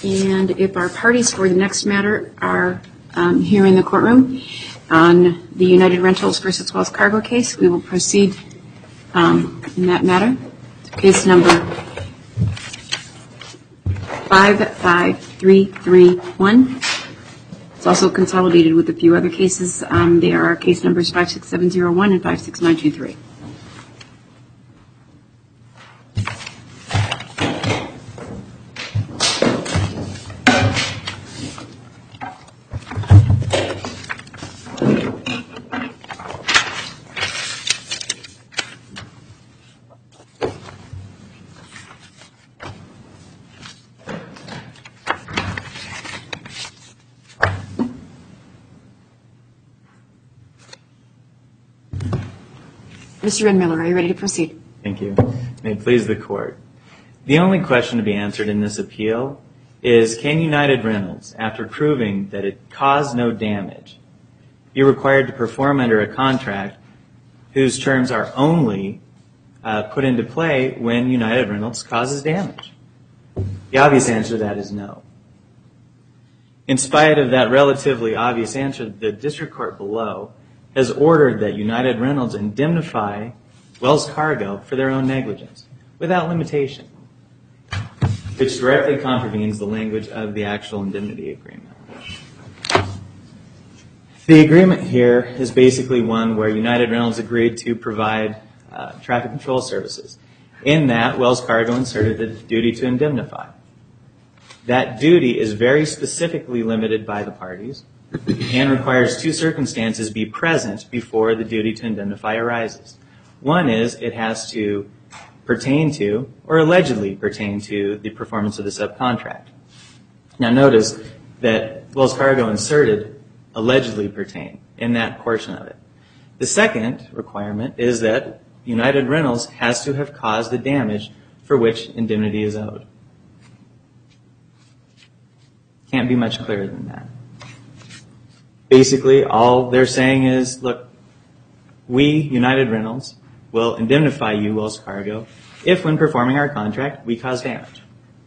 And if our parties for the next matter are here in the courtroom on the United Rentals versus Wells Cargo case, we will proceed in that matter. Case number 55331. It's also consolidated with a few other cases. They are case numbers 56701 and 56923. Mr. Redmiller, are you ready to proceed? Thank you. May it please the Court. The only question to be answered in this appeal is, can United Rentals, after proving that it caused no damage, be required to perform under a contract whose terms are only put into play when United Rentals causes damage? The obvious answer to that is no. In spite of that relatively obvious answer, the district court below has ordered that United Rentals indemnify Wells Cargo for their own negligence, without limitation, which directly contravenes the language of the actual indemnity agreement. The agreement here is basically one where United Rentals agreed to provide traffic control services. In that, Wells Cargo inserted the duty to indemnify. That duty is very specifically limited by the parties and requires two circumstances be present before the duty to indemnify arises. One is it has to pertain to, or allegedly pertain to, the performance of the subcontract. Now notice that Wells Cargo inserted allegedly pertain in that portion of it. The second requirement is that United Rentals has to have caused the damage for which indemnity is owed. Can't be much clearer than that. Basically, all they're saying is, look, we, United Rentals, will indemnify you, Wells Cargo, if when performing our contract, we cause damage.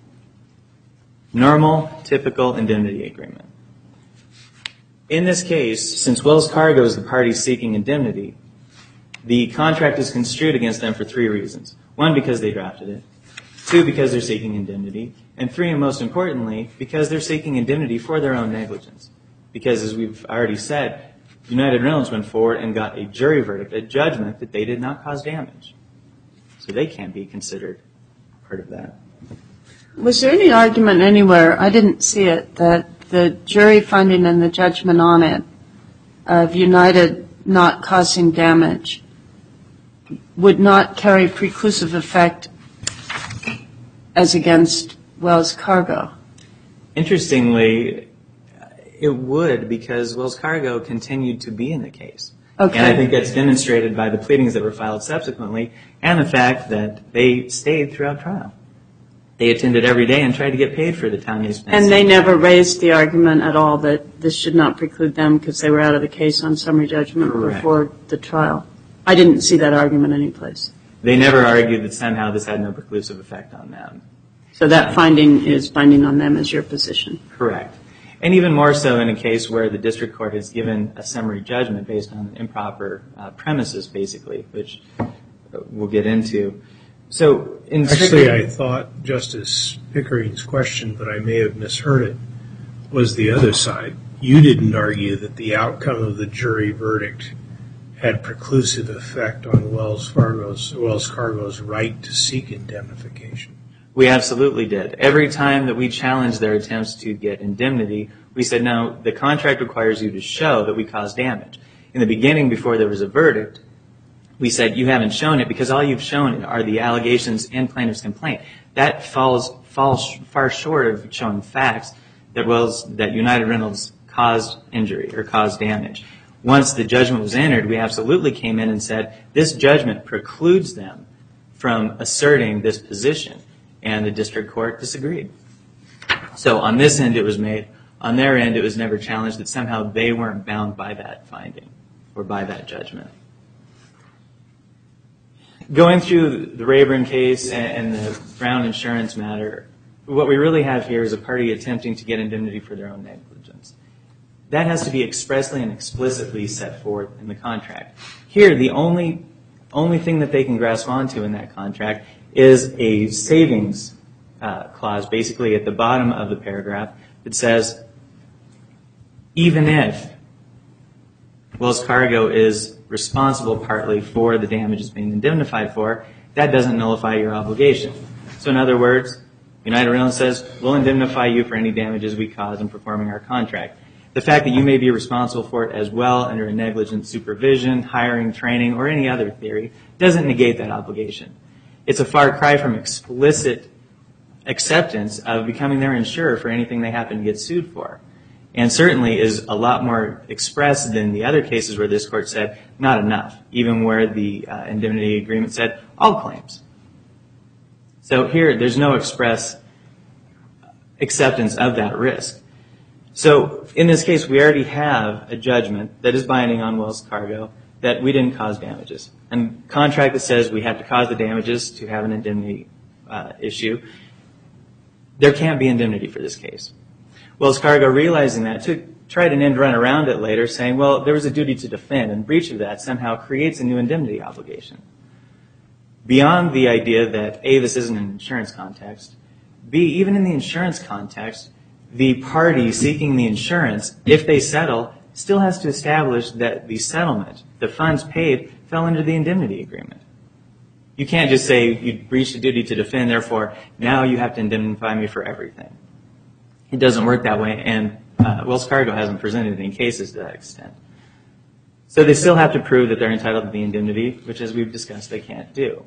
Normal, typical indemnity agreement. In this case, since Wells Cargo is the party seeking indemnity, the contract is construed against them for three reasons. One, because they drafted it. Two, because they're seeking indemnity. And three, and most importantly, because they're seeking indemnity for their own negligence. Because, as we've already said, United Rentals went forward and got a jury verdict, a judgment that they did not cause damage. So they can't be considered part of that. Was there any argument anywhere, I didn't see it, that the jury finding and the judgment on it of United not causing damage would not carry preclusive effect as against Wells Cargo? Interestingly, it would, because Wells Cargo continued to be in the case. Okay. And I think that's demonstrated by the pleadings that were filed subsequently and the fact that they stayed throughout trial. They attended every day and tried to get paid for the time they spent. And they never raised the argument at all that this should not preclude them because they were out of the case on summary judgment before the trial? I didn't see that argument anyplace. They never argued that somehow this had no preclusive effect on them. So that finding is binding on them as your position? Correct. And even more so in a case where the district court has given a summary judgment based on improper premises, basically, which we'll get into. So, actually, I thought Justice Pickering's question, but I may have misheard it, was the other side. You didn't argue that the outcome of the jury verdict had preclusive effect on Wells Cargo's right to seek indemnification. We absolutely did. Every time that we challenged their attempts to get indemnity, we said, no, the contract requires you to show that we caused damage. In the beginning, before there was a verdict, we said, you haven't shown it because all you've shown are the allegations in plaintiff's complaint. That falls far short of showing facts that United Rentals caused injury or caused damage. Once the judgment was entered, we absolutely came in and said, this judgment precludes them from asserting this position. And the district court disagreed. So on this end it was made. On their end it was never challenged that somehow they weren't bound by that finding or by that judgment. Going through the Rayburn case and the Brown insurance matter, what we really have here is a party attempting to get indemnity for their own negligence. That has to be expressly and explicitly set forth in the contract. Here, the only thing that they can grasp onto in that contract is a savings clause, basically at the bottom of the paragraph, that says, even if Wells Fargo is responsible partly for the damages being indemnified for, that doesn't nullify your obligation. So in other words, United Rentals says, we'll indemnify you for any damages we cause in performing our contract. The fact that you may be responsible for it as well under a negligent supervision, hiring, training, or any other theory doesn't negate that obligation. It's a far cry from explicit acceptance of becoming their insurer for anything they happen to get sued for. And certainly is a lot more expressed than the other cases where this court said, not enough, even where the indemnity agreement said, all claims. So here, there's no express acceptance of that risk. So in this case, we already have a judgment that is binding on Wells Fargo that we didn't cause damages. And contract that says we have to cause the damages to have an indemnity issue, there can't be indemnity for this case. Wells Fargo, realizing that, tried an end run around it later, saying, well, there was a duty to defend, and breach of that somehow creates a new indemnity obligation. Beyond the idea that, A, this isn't an insurance context, B, even in the insurance context, the party seeking the insurance, if they settle, still has to establish that the settlement, the funds paid, fell under the indemnity agreement. You can't just say you breached a duty to defend, therefore now you have to indemnify me for everything. It doesn't work that way, and Wells Fargo hasn't presented any cases to that extent. So they still have to prove that they're entitled to the indemnity, which, as we've discussed, they can't do.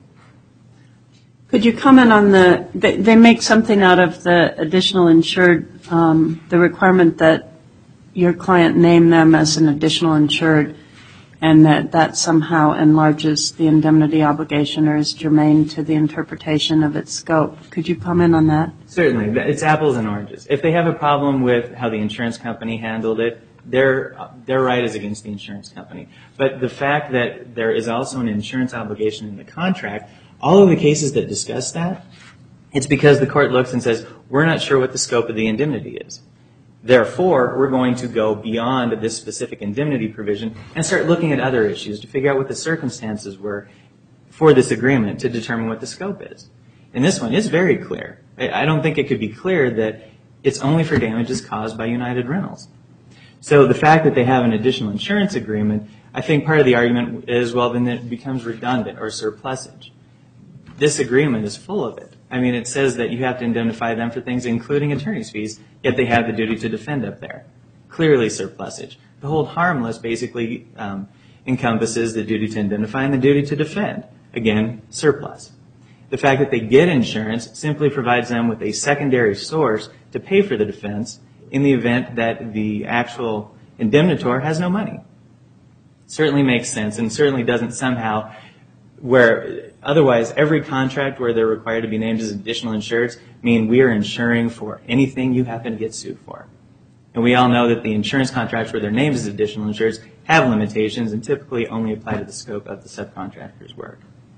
Could you comment on they make something out of the additional insured, the requirement that your client name them as an additional insured, and that somehow enlarges the indemnity obligation or is germane to the interpretation of its scope. Could you comment on that? Certainly. It's apples and oranges. If they have a problem with how the insurance company handled it, their right is against the insurance company. But the fact that there is also an insurance obligation in the contract, all of the cases that discuss that, it's because the court looks and says, we're not sure what the scope of the indemnity is. Therefore, we're going to go beyond this specific indemnity provision and start looking at other issues to figure out what the circumstances were for this agreement to determine what the scope is. And this one is very clear. I don't think it could be clear that it's only for damages caused by United Rentals. So the fact that they have an additional insurance agreement, I think part of the argument is, well, then it becomes redundant or surplusage. This agreement is full of it. I mean, it says that you have to indemnify them for things including attorney's fees, yet they have the duty to defend up there. Clearly surplusage. The hold harmless basically encompasses the duty to indemnify and the duty to defend. Again, surplus. The fact that they get insurance simply provides them with a secondary source to pay for the defense in the event that the actual indemnitor has no money. Certainly makes sense and certainly doesn't somehow, where otherwise every contract where they're required to be named as additional insureds mean we are insuring for anything you happen to get sued for. And we all know that the insurance contracts where they're named as additional insureds have limitations and typically only apply to the scope of the subcontractor's work.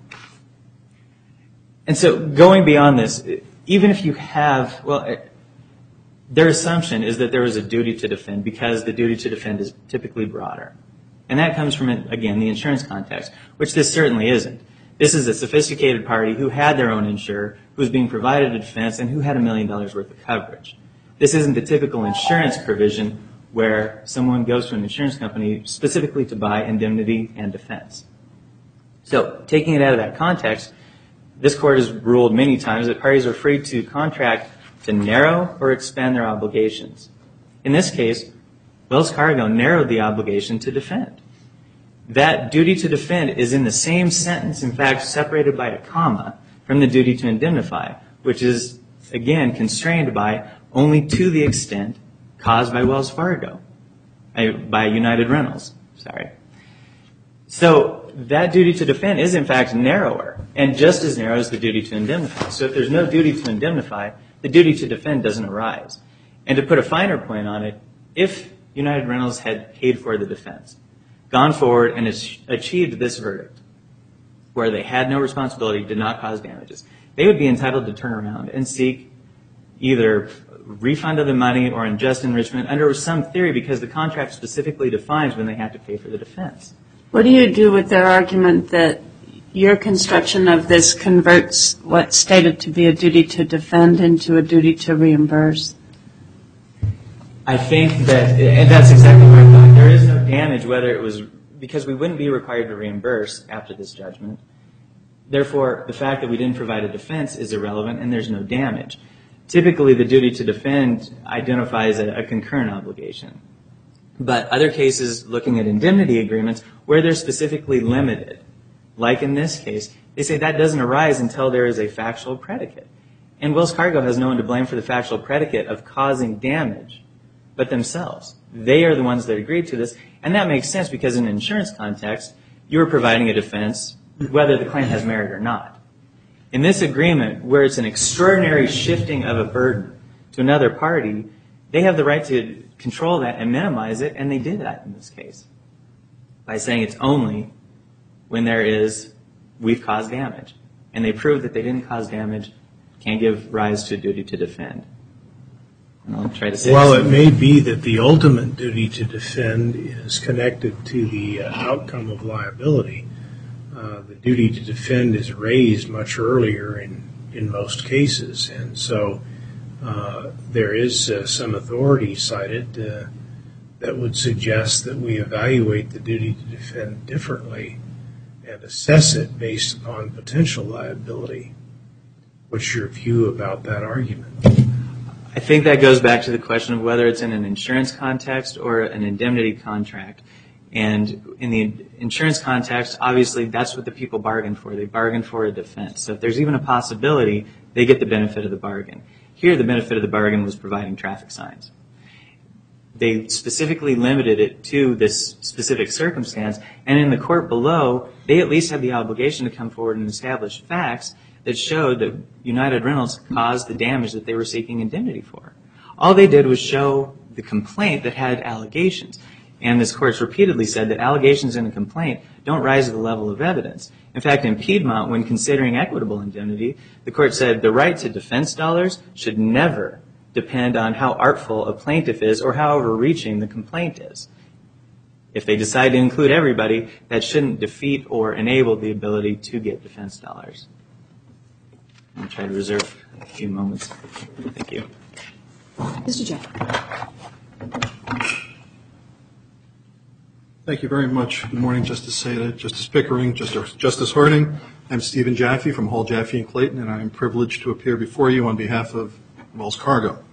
And so going beyond this, even if you have, well, their assumption is that there is a duty to defend because the duty to defend is typically broader. And that comes from, again, the insurance context, which this certainly isn't. This is a sophisticated party who had their own insurer, who was being provided a defense, and who had $1 million worth of coverage. This isn't the typical insurance provision where someone goes to an insurance company specifically to buy indemnity and defense. So taking it out of that context, this court has ruled many times that parties are free to contract to narrow or expand their obligations. In this case, Wells Fargo narrowed the obligation to defend. That duty to defend is in the same sentence, in fact, separated by a comma from the duty to indemnify, which is, again, constrained by only to the extent caused by Wells Fargo, by United Rentals, sorry. So that duty to defend is, in fact, narrower, and just as narrow as the duty to indemnify. So if there's no duty to indemnify, the duty to defend doesn't arise. And to put a finer point on it, if United Rentals had paid for the defense, gone forward and achieved this verdict, where they had no responsibility, did not cause damages, they would be entitled to turn around and seek either refund of the money or unjust enrichment under some theory, because the contract specifically defines when they have to pay for the defense. What do you do with their argument that your construction of this converts what's stated to be a duty to defend into a duty to reimburse? I think that, and that's exactly my thought, there is no damage whether it was, because we wouldn't be required to reimburse after this judgment. Therefore, the fact that we didn't provide a defense is irrelevant and there's no damage. Typically, the duty to defend identifies a concurrent obligation. But other cases, looking at indemnity agreements, where they're specifically limited, like in this case, they say that doesn't arise until there is a factual predicate. And Wells Fargo has no one to blame for the factual predicate of causing damage but themselves. They are the ones that agreed to this, and that makes sense because in an insurance context, you're providing a defense whether the claim has merit or not. In this agreement, where it's an extraordinary shifting of a burden to another party, they have the right to control that and minimize it, and they did that in this case by saying it's only when there is, we've caused damage. And they proved that they didn't cause damage, can't give rise to a duty to defend. And I'll try to say While it may be that the ultimate duty to defend is connected to the outcome of liability, the duty to defend is raised much earlier in most cases. And so there is some authority cited that would suggest that we evaluate the duty to defend differently and assess it based upon potential liability. What's your view about that argument? I think that goes back to the question of whether it's in an insurance context or an indemnity contract. And in the insurance context, obviously, that's what the people bargained for. They bargained for a defense. So if there's even a possibility, they get the benefit of the bargain. Here, the benefit of the bargain was providing traffic signs. They specifically limited it to this specific circumstance. And in the court below, they at least had the obligation to come forward and establish facts that showed that United Rentals caused the damage that they were seeking indemnity for. All they did was show the complaint that had allegations. And this court's repeatedly said that allegations in a complaint don't rise to the level of evidence. In fact, in Piedmont, when considering equitable indemnity, the court said the right to defense dollars should never depend on how artful a plaintiff is or how overreaching the complaint is. If they decide to include everybody, that shouldn't defeat or enable the ability to get defense dollars. I'll try to reserve a few moments. Thank you. Mr. Jaffe. Thank you very much. Good morning, Justice Seda, Justice Pickering, Justice Harding. I'm Stephen Jaffe from Hall, Jaffe & Clayton, and I am privileged to appear before you on behalf of Wells Fargo.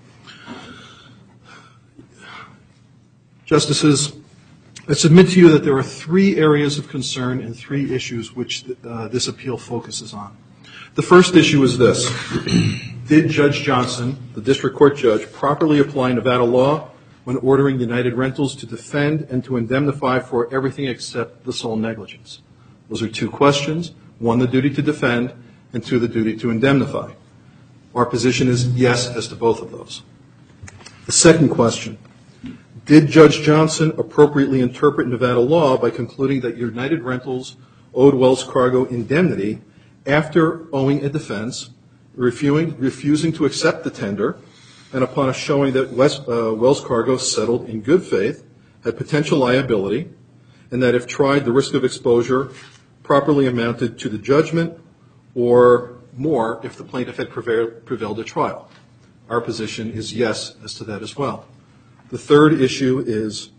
Justices, I submit to you that there are three areas of concern and three issues which this appeal focuses on. The first issue is this. Did Judge Johnson, the district court judge, properly apply Nevada law when ordering United Rentals to defend and to indemnify for everything except the sole negligence? Those are two questions. One, the duty to defend, and two, the duty to indemnify. Our position is yes as to both of those. The second question, did Judge Johnson appropriately interpret Nevada law by concluding that United Rentals owed Wells Fargo indemnity after owing a defense, refusing to accept the tender, and upon a showing that Wells Fargo settled in good faith, had potential liability, and that if tried, the risk of exposure properly amounted to the judgment or more if the plaintiff had prevailed at trial? Our position is yes as to that as well. The third issue is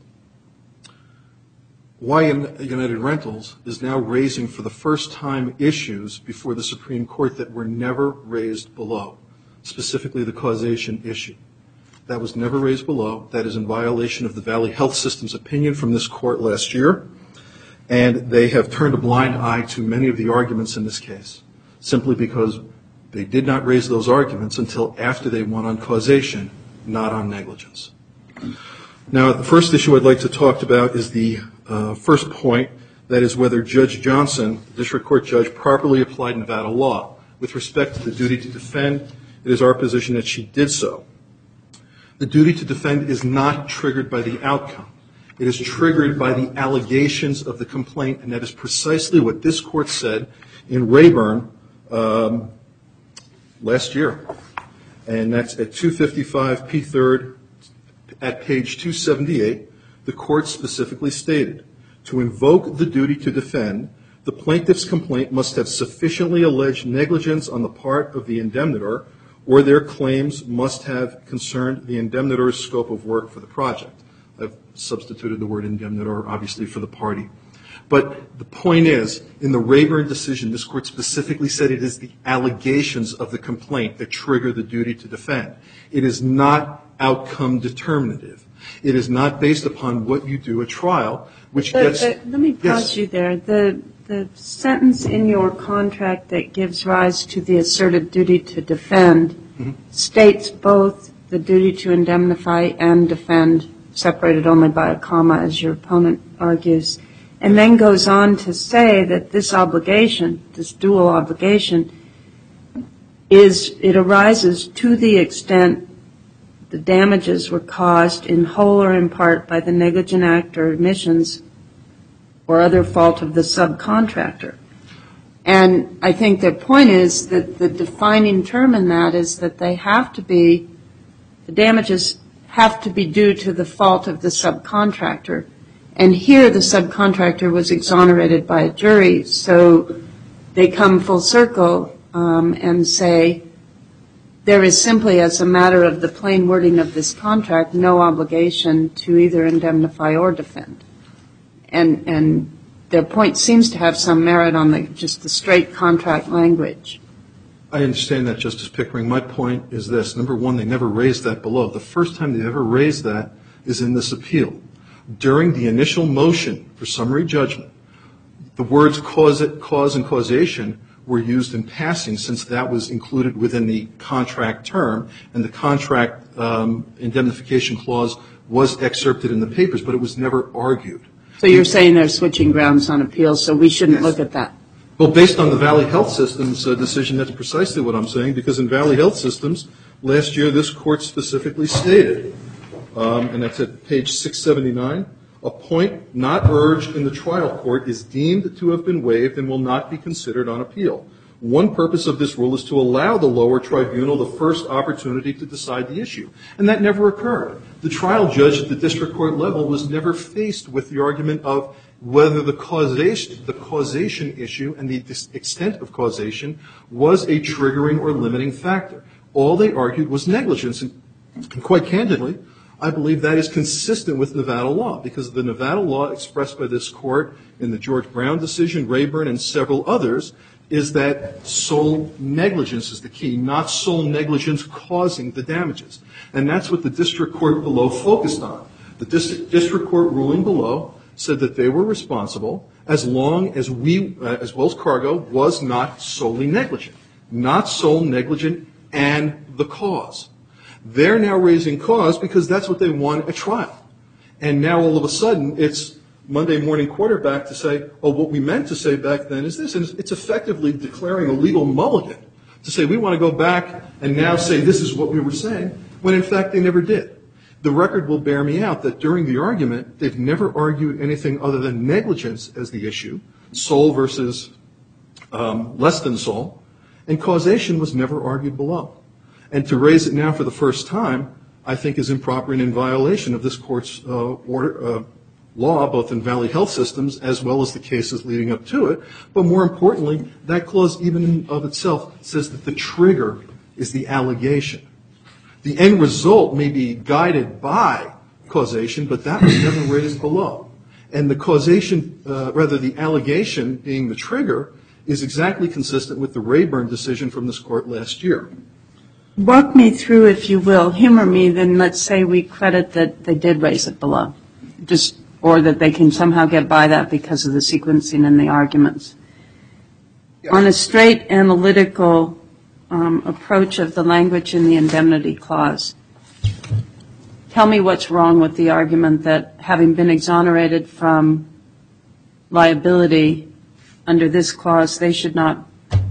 why United Rentals is now raising for the first time issues before the Supreme Court that were never raised below, specifically the causation issue. That was never raised below. That is in violation of the Valley Health System's opinion from this court last year, and they have turned a blind eye to many of the arguments in this case, simply because they did not raise those arguments until after they won on causation, not on negligence. Now, the first issue I'd like to talk about is the first point, that is whether Judge Johnson, the district court judge, properly applied Nevada law. With respect to the duty to defend, it is our position that she did so. The duty to defend is not triggered by the outcome. It is triggered by the allegations of the complaint, and that is precisely what this court said in Rayburn last year. and that's at 255 P3rd at page 278. The court specifically stated, to invoke the duty to defend, the plaintiff's complaint must have sufficiently alleged negligence on the part of the indemnitor, or their claims must have concerned the indemnitor's scope of work for the project. I've substituted the word indemnitor, obviously, for the party. But the point is, in the Rayburn decision, this court specifically said it is the allegations of the complaint that trigger the duty to defend. It is not outcome determinative. It is not based upon what you do at trial, which gets... Let me pause you there. The sentence in your contract that gives rise to the asserted duty to defend states both the duty to indemnify and defend, separated only by a comma, as your opponent argues, and then goes on to say that this obligation, this dual obligation, it arises to the extent the damages were caused in whole or in part by the negligent act or omissions or other fault of the subcontractor. And I think their point is that the defining term in that is that they have to be, the damages have to be due to the fault of the subcontractor. And here the subcontractor was exonerated by a jury, so they come full circle and say there is simply, as a matter of the plain wording of this contract, no obligation to either indemnify or defend. And their point seems to have some merit on just the straight contract language. I understand that, Justice Pickering. My point is this. Number one, they never raised that below. The first time they ever raised that is in this appeal. During the initial motion for summary judgment, the words cause and causation were used in passing, since that was included within the contract term, and the contract indemnification clause was excerpted in the papers, but it was never argued. So you're saying they're switching grounds on appeal, so we shouldn't look at that? Well, based on the Valley Health Systems decision, that's precisely what I'm saying, because in Valley Health Systems, last year this court specifically stated, and that's at page 679, a point not urged in the trial court is deemed to have been waived and will not be considered on appeal. One purpose of this rule is to allow the lower tribunal the first opportunity to decide the issue. And that never occurred. The trial judge at the district court level was never faced with the argument of whether the causation issue and the extent of causation was a triggering or limiting factor. All they argued was negligence. And quite candidly, I believe that is consistent with Nevada law, because the Nevada law expressed by this court in the George Brown decision, Rayburn, and several others, is that sole negligence is the key, not sole negligence causing the damages. And that's what the district court below focused on. The district court ruling below said that they were responsible as long as as Wells Fargo was not solely negligent, not sole negligent and the cause. They're now raising cause because that's what they won at trial. And now all of a sudden it's Monday morning quarterback to say, oh, what we meant to say back then is this. And it's effectively declaring a legal mulligan to say we want to go back and now say this is what we were saying, when in fact they never did. The record will bear me out that during the argument, they've never argued anything other than negligence as the issue, sole versus less than sole, and causation was never argued below. And to raise it now for the first time, I think is improper and in violation of this court's law, both in Valley Health Systems as well as the cases leading up to it. But more importantly, that clause even in of itself says that the trigger is the allegation. The end result may be guided by causation, but that was never raised below. And the causation, the allegation being the trigger, is exactly consistent with the Rayburn decision from this court last year. Walk me through, if you will, humor me, then let's say we credit that they did raise it below, or that they can somehow get by that because of the sequencing and the arguments. Yeah. On a straight analytical approach of the language in the indemnity clause, tell me what's wrong with the argument that having been exonerated from liability under this clause, they should not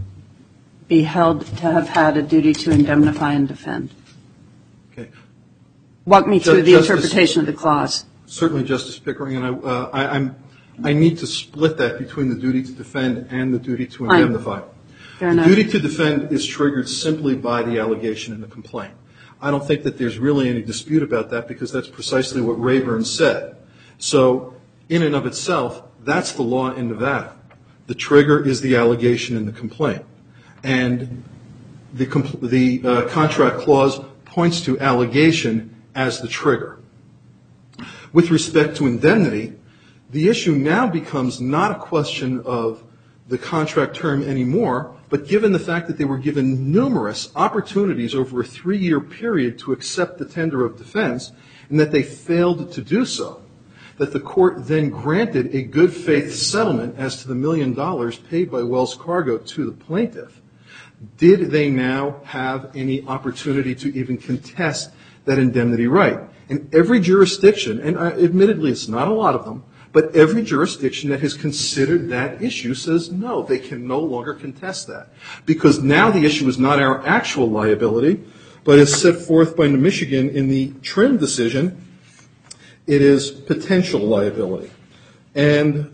be held to have had a duty to indemnify and defend. Okay. Walk me through the interpretation of the clause. Certainly, Justice Pickering, and I need to split that between the duty to defend and the duty to indemnify. Fair enough. Duty to defend is triggered simply by the allegation in the complaint. I don't think that there's really any dispute about that because that's precisely what Rayburn said. So in and of itself, that's the law in Nevada. The trigger is the allegation in the complaint. And the contract clause points to allegation as the trigger. With respect to indemnity, the issue now becomes not a question of the contract term anymore, but given the fact that they were given numerous opportunities over a 3-year period to accept the tender of defense, and that they failed to do so, that the court then granted a good faith settlement as to the $1 million paid by Wells Fargo to the plaintiff. Did they now have any opportunity to even contest that indemnity right? And every jurisdiction, and admittedly it's not a lot of them, but every jurisdiction that has considered that issue says no, they can no longer contest that. Because now the issue is not our actual liability, but is set forth by Michigan in the Trim decision, it is potential liability. And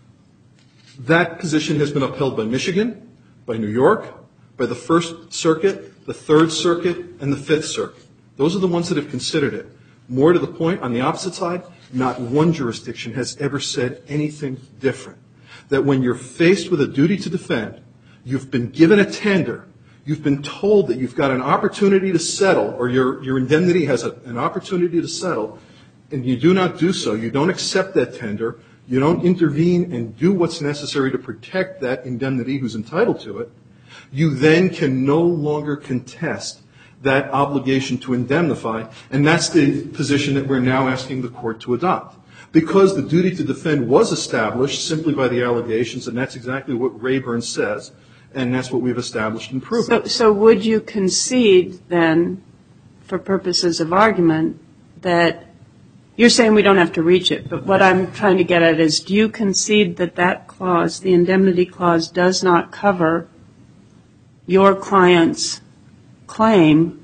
that position has been upheld by Michigan, by New York, by the First Circuit, the Third Circuit, and the Fifth Circuit. Those are the ones that have considered it. More to the point, on the opposite side, not one jurisdiction has ever said anything different. That when you're faced with a duty to defend, you've been given a tender, you've been told that you've got an opportunity to settle, or your indemnity has an opportunity to settle, and you do not do so, you don't accept that tender, you don't intervene and do what's necessary to protect that indemnity who's entitled to it, you then can no longer contest that obligation to indemnify, and that's the position that we're now asking the court to adopt. Because the duty to defend was established simply by the allegations, and that's exactly what Rayburn says, and that's what we've established and proven. So would you concede then, for purposes of argument, that you're saying we don't have to reach it, but what I'm trying to get at is, do you concede that that clause, the indemnity clause, does not cover your client's claim,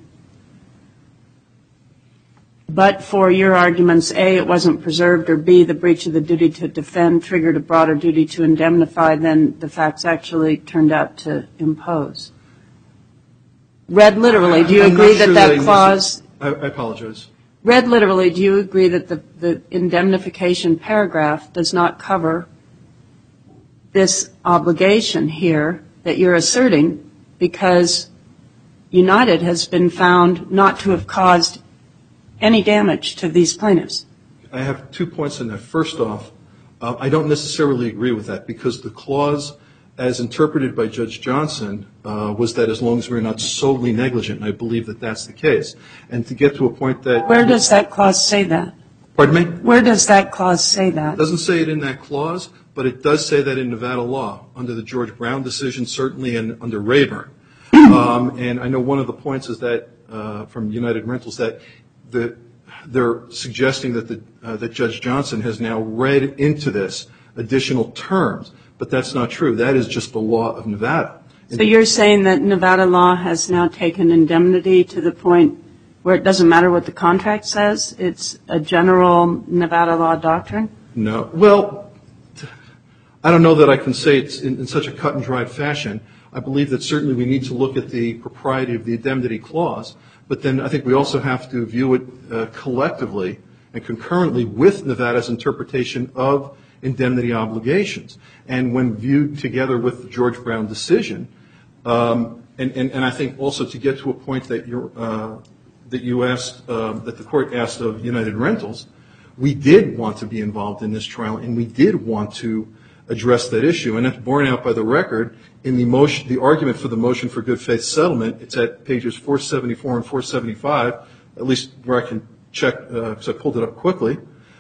but for your arguments, A, it wasn't preserved, or B, the breach of the duty to defend triggered a broader duty to indemnify than the facts actually turned out to impose? Read literally, do you agree that that clause... I apologize. Read literally, do you agree that the indemnification paragraph does not cover this obligation here that you're asserting, because United has been found not to have caused any damage to these plaintiffs? I have 2 points on that. First off, I don't necessarily agree with that, because the clause, as interpreted by Judge Johnson, was that as long as we're not solely negligent, and I believe that that's the case. And to get to a point that... Where does that clause say that? Pardon me? Where does that clause say that? It doesn't say it in that clause, but it does say that in Nevada law, under the George Brown decision, certainly, and under Rayburn. And I know one of the points is that, from United Rentals, that they're suggesting that Judge Johnson has now read into this additional terms, but that's not true. That is just the law of Nevada. So you're saying that Nevada law has now taken indemnity to the point where it doesn't matter what the contract says? It's a general Nevada law doctrine? No. Well, I don't know that I can say it's in such a cut and dried fashion. I believe that certainly we need to look at the propriety of the indemnity clause, but then I think we also have to view it collectively and concurrently with Nevada's interpretation of indemnity obligations. And when viewed together with the George Brown decision, and I think also to get to a point that you asked, that the court asked of United Rentals, we did want to be involved in this trial, and we did want to address that issue, and that's borne out by the record in the argument for the motion for good faith settlement. It's at pages 474 and 475, at least where I can check, because I pulled it up quickly.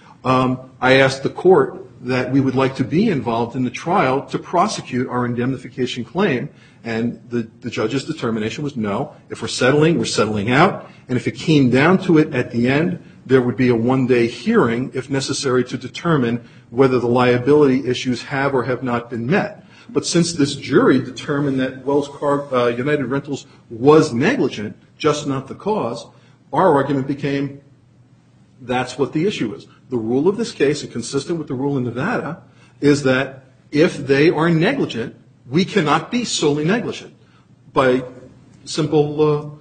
I asked the court that we would like to be involved in the trial to prosecute our indemnification claim, and the judge's determination was no. If we're settling out, and if it came down to it at the end, there would be a one-day hearing, if necessary, to determine whether the liability issues have or have not been met. But since this jury determined that United Rentals was negligent, just not the cause, our argument became that's what the issue is. The rule of this case, and consistent with the rule in Nevada, is that if they are negligent, we cannot be solely negligent by simple,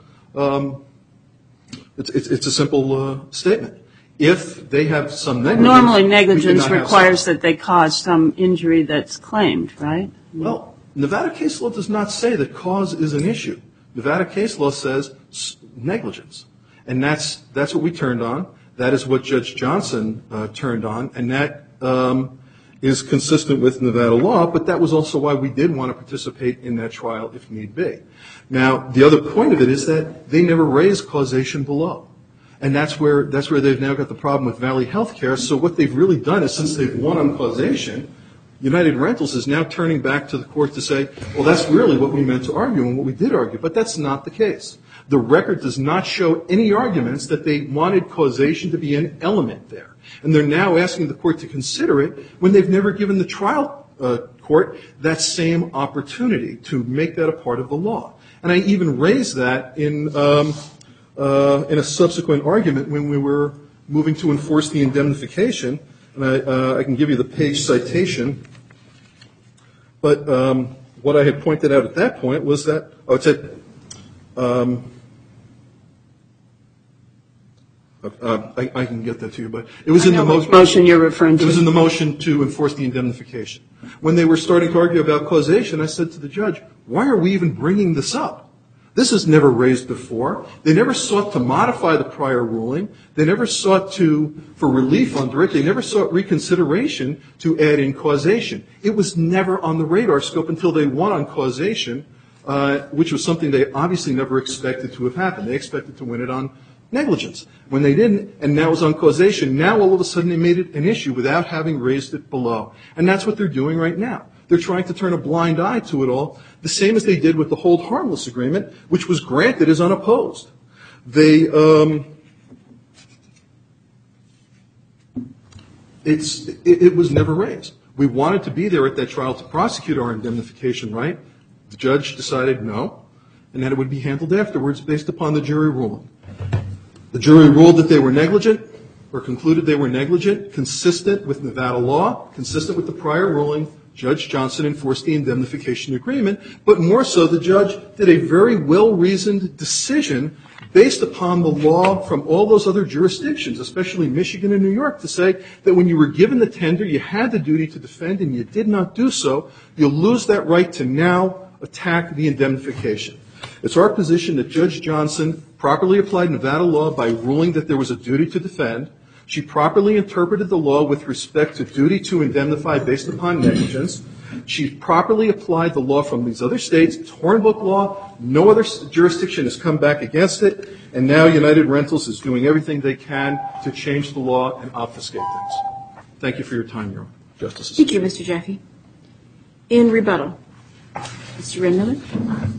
it's a simple statement. If they have some negligence. Normally negligence requires that they cause some injury that's claimed, right? Well, Nevada case law does not say that cause is an issue. Nevada case law says negligence. And that's what we turned on. That is what Judge Johnson turned on. And that is consistent with Nevada law, but that was also why we did want to participate in that trial if need be. Now, the other point of it is that they never raised causation below. And that's where they've now got the problem with Valley Healthcare. So what they've really done is, since they've won on causation, United Rentals is now turning back to the court to say, well, that's really what we meant to argue and what we did argue. But that's not the case. The record does not show any arguments that they wanted causation to be an element there. And they're now asking the court to consider it when they've never given the trial court that same opportunity to make that a part of the law. And I even raised that in a subsequent argument when we were moving to enforce the indemnification. And I can give you the page citation. But what I had pointed out at that point was that, I can get that to you, but it was in the motion you're referring to. It was in the motion to enforce the indemnification. When they were starting to argue about causation, I said to the judge, why are we even bringing this up? This was never raised before. They never sought to modify the prior ruling. They never sought for relief under it. They never sought reconsideration to add in causation. It was never on the radar scope until they won on causation, which was something they obviously never expected to have happened. They expected to win it on negligence. When they didn't, and now it's on causation, now all of a sudden they made it an issue without having raised it below. And that's what they're doing right now. They're trying to turn a blind eye to it all, the same as they did with the hold harmless agreement, which was granted as unopposed. It was never raised. We wanted to be there at that trial to prosecute our indemnification right. The judge decided no, and that it would be handled afterwards based upon the jury ruling. The jury ruled that they were negligent, or concluded they were negligent, consistent with Nevada law, consistent with the prior ruling. Judge Johnson enforced the indemnification agreement, but more so, the judge did a very well-reasoned decision based upon the law from all those other jurisdictions, especially Michigan and New York, to say that when you were given the tender, you had the duty to defend and you did not do so, you'll lose that right to now attack the indemnification. It's our position that Judge Johnson properly applied Nevada law by ruling that there was a duty to defend. She properly interpreted the law with respect to duty to indemnify based upon negligence. She properly applied the law from these other states. It's Hornbook law. No other jurisdiction has come back against it. And now United Rentals is doing everything they can to change the law and obfuscate things. Thank you for your time, Your Honor. Justices. Thank you, Mr. Jaffe. In rebuttal, Mr. Redmiller.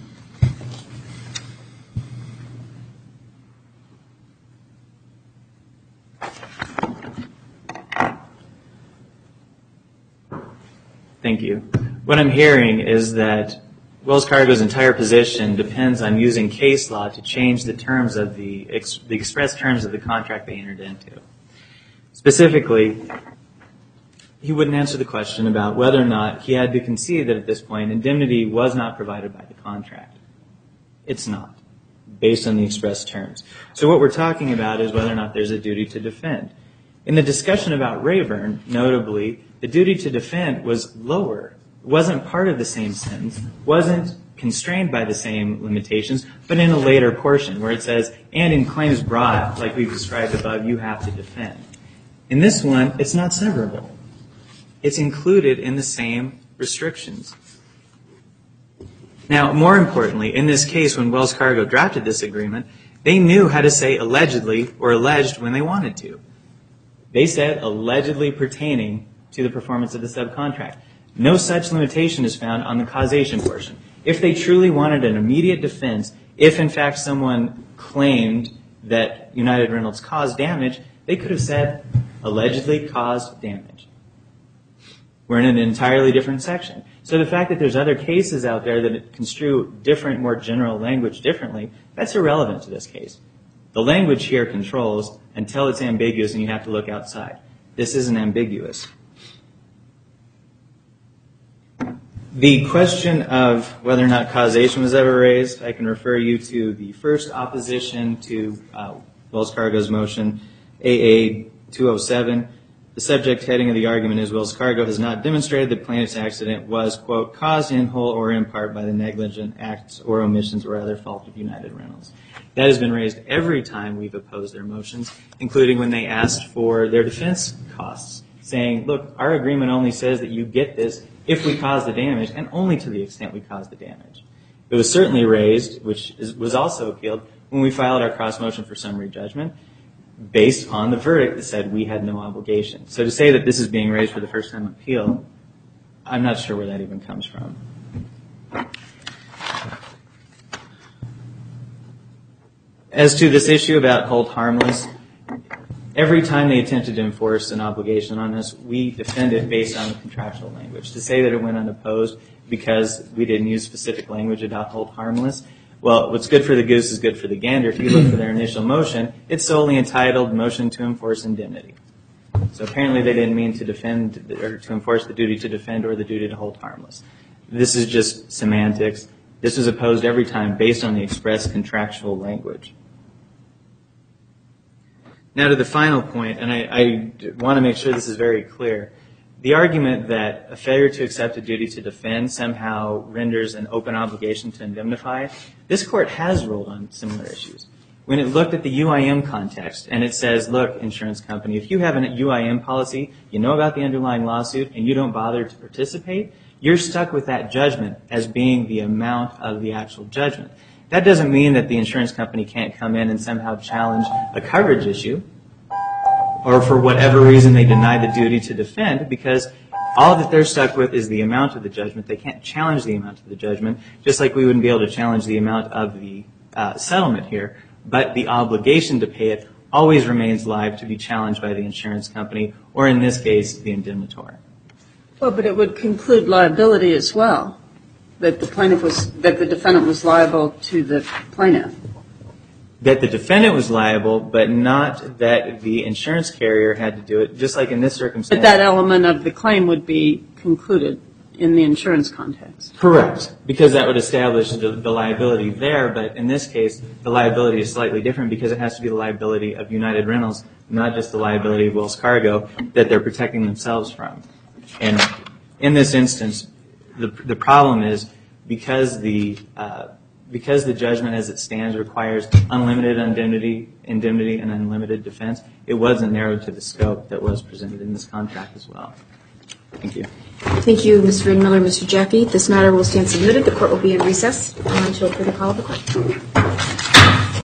Thank you. What I'm hearing is that Wells Fargo's entire position depends on using case law to change the terms of the express terms of the contract they entered into. Specifically, he wouldn't answer the question about whether or not he had to concede that at this point indemnity was not provided by the contract. It's not, based on the express terms. So what we're talking about is whether or not there's a duty to defend. In the discussion about Rayburn, notably, the duty to defend was lower, wasn't part of the same sentence, wasn't constrained by the same limitations, but in a later portion where it says, and in claims brought, like we've described above, you have to defend. In this one, it's not severable. It's included in the same restrictions. Now, more importantly, in this case, when Wells Fargo drafted this agreement, they knew how to say allegedly or alleged when they wanted to. They said allegedly pertaining to the performance of the subcontract. No such limitation is found on the causation portion. If they truly wanted an immediate defense, if in fact someone claimed that United Rentals caused damage, they could have said allegedly caused damage. We're in an entirely different section. So the fact that there's other cases out there that construe different, more general language differently, that's irrelevant to this case. The language here controls until it's ambiguous and you have to look outside. This isn't ambiguous. The question of whether or not causation was ever raised, I can refer you to the first opposition to Wells Fargo's motion, AA 207. The subject heading of the argument is Wells Fargo has not demonstrated that plaintiff's accident was, quote, caused in whole or in part by the negligent acts or omissions or other fault of United Rentals. That has been raised every time we've opposed their motions, including when they asked for their defense costs, saying, look, our agreement only says that you get this if we cause the damage, and only to the extent we cause the damage. It was certainly raised, was also appealed, when we filed our cross motion for summary judgment, based on the verdict that said we had no obligation. So to say that this is being raised for the first time appeal, I'm not sure where that even comes from. As to this issue about hold harmless, every time they attempted to enforce an obligation on us, we defended based on the contractual language. To say that it went unopposed because we didn't use specific language about hold harmless, well, what's good for the goose is good for the gander. If you look for their initial motion, it's solely entitled Motion to Enforce Indemnity. So apparently they didn't mean to defend or to enforce the duty to defend or the duty to hold harmless. This is just semantics. This was opposed every time based on the express contractual language. Now to the final point, and I want to make sure this is very clear. The argument that a failure to accept a duty to defend somehow renders an open obligation to indemnify, this court has ruled on similar issues. When it looked at the UIM context and it says, look, insurance company, if you have an UIM policy, you know about the underlying lawsuit, and you don't bother to participate, you're stuck with that judgment as being the amount of the actual judgment. That doesn't mean that the insurance company can't come in and somehow challenge a coverage issue, or for whatever reason they deny the duty to defend, because all that they're stuck with is the amount of the judgment. They can't challenge the amount of the judgment, just like we wouldn't be able to challenge the amount of the settlement here. But the obligation to pay it always remains live to be challenged by the insurance company, or in this case, the indemnitor. Well, but it would conclude liability as well, that the defendant was liable to the plaintiff. That the defendant was liable, but not that the insurance carrier had to do it, just like in this circumstance. But that element of the claim would be concluded in the insurance context. Correct, because that would establish the liability there, but in this case, the liability is slightly different because it has to be the liability of United Rentals, not just the liability of Wells Fargo that they're protecting themselves from. And in this instance, the problem is because the judgment as it stands requires unlimited indemnity and unlimited defense, it wasn't narrowed to the scope that was presented in this contract as well. Thank you. Thank you, Mr. Miller, Mr. Jaffe. This matter will stand submitted. The court will be in recess until further call of the court.